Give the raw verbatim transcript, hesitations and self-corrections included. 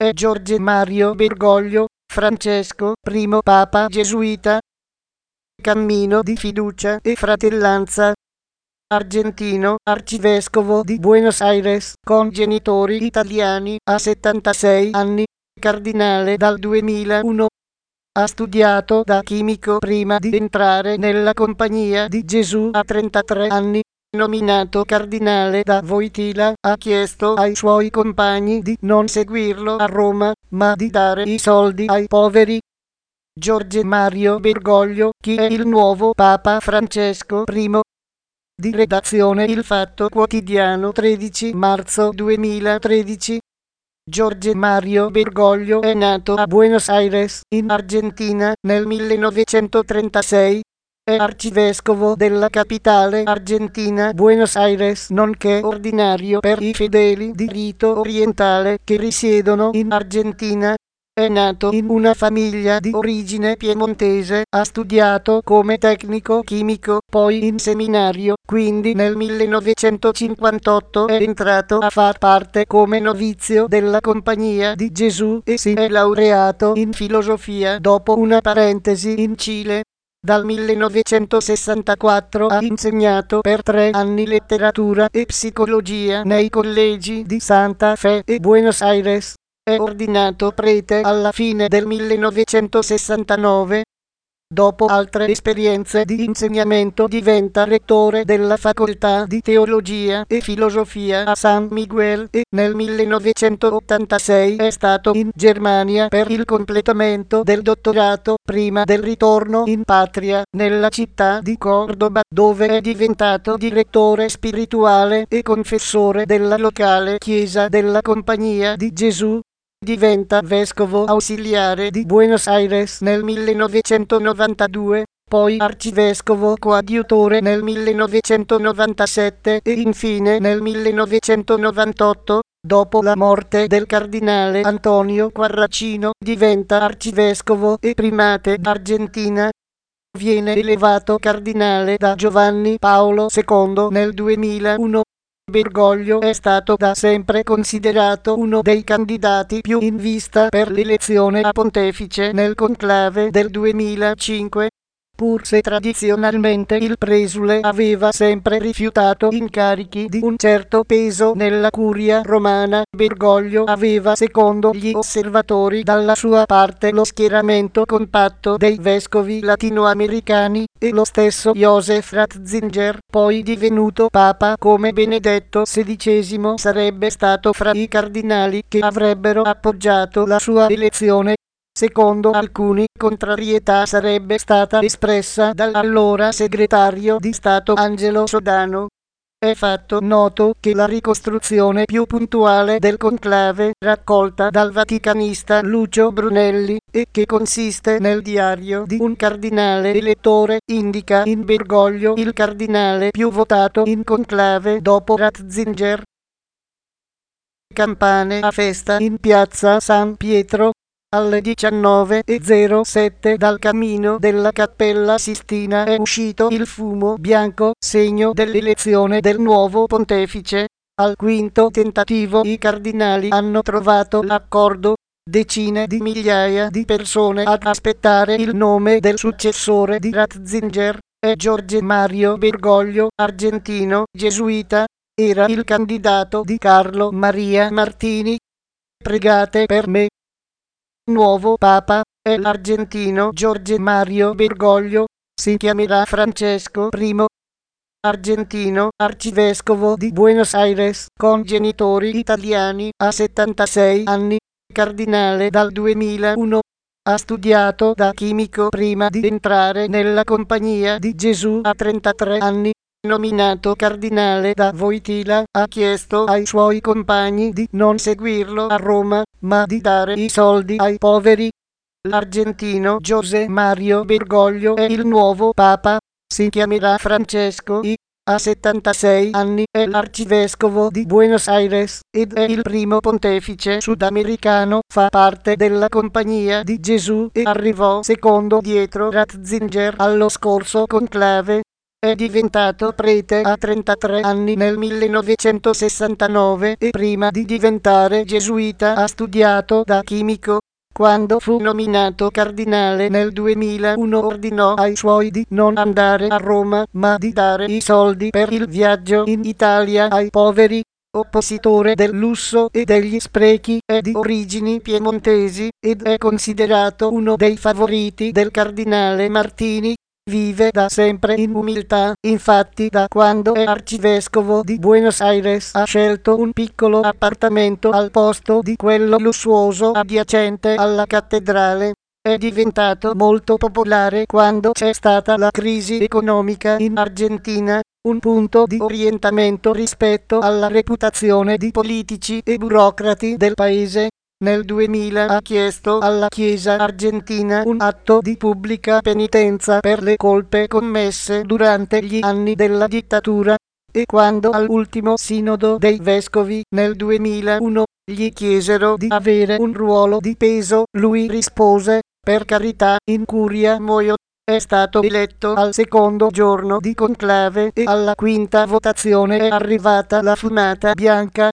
è Jorge Mario Bergoglio, Francesco, primo Papa Gesuita. Cammino di fiducia e fratellanza. Argentino, arcivescovo di Buenos Aires, con genitori italiani, a settantasei anni, cardinale dal duemilauno. Ha studiato da chimico prima di entrare nella Compagnia di Gesù a trentatré anni. Nominato cardinale da Wojtyla, ha chiesto ai suoi compagni di non seguirlo a Roma, ma di dare i soldi ai poveri. Jorge Mario Bergoglio, chi è il nuovo Papa Francesco primo? Di redazione Il Fatto Quotidiano, tredici marzo duemilatredici. Jorge Mario Bergoglio è nato a Buenos Aires, in Argentina, nel millenovecentotrentasei. È arcivescovo della capitale argentina Buenos Aires, nonché ordinario per i fedeli di rito orientale che risiedono in Argentina. È nato in una famiglia di origine piemontese, ha studiato come tecnico chimico, poi in seminario, quindi nel millenovecentocinquantotto è entrato a far parte come novizio della Compagnia di Gesù e si è laureato in filosofia dopo una parentesi in Cile. Dal millenovecentosessantaquattro ha insegnato per tre anni letteratura e psicologia nei collegi di Santa Fe e Buenos Aires. È ordinato prete alla fine del millenovecentosessantanove. Dopo altre esperienze di insegnamento diventa rettore della facoltà di teologia e filosofia a San Miguel e nel millenovecentottantasei è stato in Germania per il completamento del dottorato prima del ritorno in patria nella città di Cordoba, dove è diventato direttore spirituale e confessore della locale chiesa della Compagnia di Gesù. Diventa vescovo ausiliare di Buenos Aires nel millenovecentonovantadue, poi arcivescovo coadiutore nel millenovecentonovantasette e infine nel millenovecentonovantotto, dopo la morte del cardinale Antonio Quarracino, diventa arcivescovo e primate d'Argentina. Viene elevato cardinale da Giovanni Paolo secondo nel duemilauno. Bergoglio è stato da sempre considerato uno dei candidati più in vista per l'elezione a pontefice nel conclave del duemilacinque. Pur se tradizionalmente il presule aveva sempre rifiutato incarichi di un certo peso nella curia romana, Bergoglio aveva, secondo gli osservatori, dalla sua parte lo schieramento compatto dei vescovi latinoamericani, e lo stesso Joseph Ratzinger, poi divenuto papa come Benedetto sedicesimo, sarebbe stato fra i cardinali che avrebbero appoggiato la sua elezione. Secondo alcuni, contrarietà sarebbe stata espressa dall'allora segretario di Stato Angelo Sodano. È fatto noto che la ricostruzione più puntuale del conclave, raccolta dal vaticanista Lucio Brunelli, e che consiste nel diario di un cardinale elettore, indica in Bergoglio il cardinale più votato in conclave dopo Ratzinger. Campane a festa in piazza San Pietro. Alle diciannove e zero sette dal camino della Cappella Sistina è uscito il fumo bianco, segno dell'elezione del nuovo pontefice. Al quinto tentativo i cardinali hanno trovato l'accordo. Decine di migliaia di persone ad aspettare il nome del successore di Ratzinger. È Jorge Mario Bergoglio, argentino, gesuita. Era il candidato di Carlo Maria Martini. Pregate per me. Nuovo Papa è l'argentino Jorge Mario Bergoglio, si chiamerà Francesco primo. Argentino, arcivescovo di Buenos Aires, con genitori italiani, a settantasei anni, cardinale dal duemilauno. Ha studiato da chimico prima di entrare nella Compagnia di Gesù a trentatré anni. Nominato cardinale da Wojtyla, ha chiesto ai suoi compagni di non seguirlo a Roma, ma di dare i soldi ai poveri. L'argentino José Mario Bergoglio è il nuovo Papa, si chiamerà Francesco I. Ha settantasei anni, è l'arcivescovo di Buenos Aires ed è il primo pontefice sudamericano, fa parte della Compagnia di Gesù e arrivò secondo dietro Ratzinger allo scorso conclave. È diventato prete a trentatré anni nel millenovecentosessantanove e prima di diventare gesuita ha studiato da chimico. Quando fu nominato cardinale nel duemilauno ordinò ai suoi di non andare a Roma, ma di dare i soldi per il viaggio in Italia ai poveri. Oppositore del lusso e degli sprechi, è di origini piemontesi ed è considerato uno dei favoriti del cardinale Martini. Vive da sempre in umiltà, infatti da quando è arcivescovo di Buenos Aires ha scelto un piccolo appartamento al posto di quello lussuoso adiacente alla cattedrale. È diventato molto popolare quando c'è stata la crisi economica in Argentina, un punto di orientamento rispetto alla reputazione di politici e burocrati del paese. Nel duemila ha chiesto alla Chiesa argentina un atto di pubblica penitenza per le colpe commesse durante gli anni della dittatura, e quando all'ultimo sinodo dei vescovi nel duemilauno gli chiesero di avere un ruolo di peso, lui rispose: "Per carità, in curia muoio". È stato eletto al secondo giorno di conclave e alla quinta votazione è arrivata la fumata bianca.